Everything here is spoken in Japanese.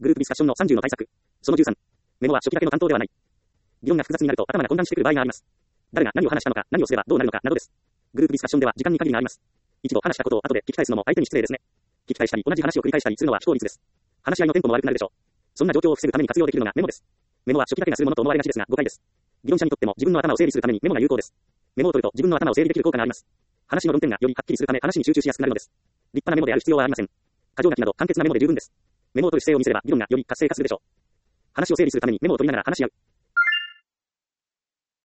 グループディスカッションの30の対策。その13。メモは初期だけの担当ではない。議論が複雑になると頭が混乱してくる場合があります。誰が何を話したのか、何をすればどうなるのかなどです。グループディスカッションでは時間に限りがあります。一度話したことを後で聞き返すのも相手に失礼ですね。聞き返したり同じ話を繰り返したりするのは非効率です。話し合いのテンポも悪くなるでしょう。そんな状況を防ぐために活用できるのがメモです。メモは初期だけがするものと思われがちですが誤解です。議論者にとっても自分の頭を整理するためにメモが有効です。メモを取ると自分の頭を整理できる効果があります。話の論点がよりはっきりするため話に集中しやすくなるのです。立派なメモである必要はありません。箇条書きなど簡潔なメモで十分です。メモを取る姿勢を見せれば議論がより活性化するでしょう。話を整理するためにメモを取りながら話し合う。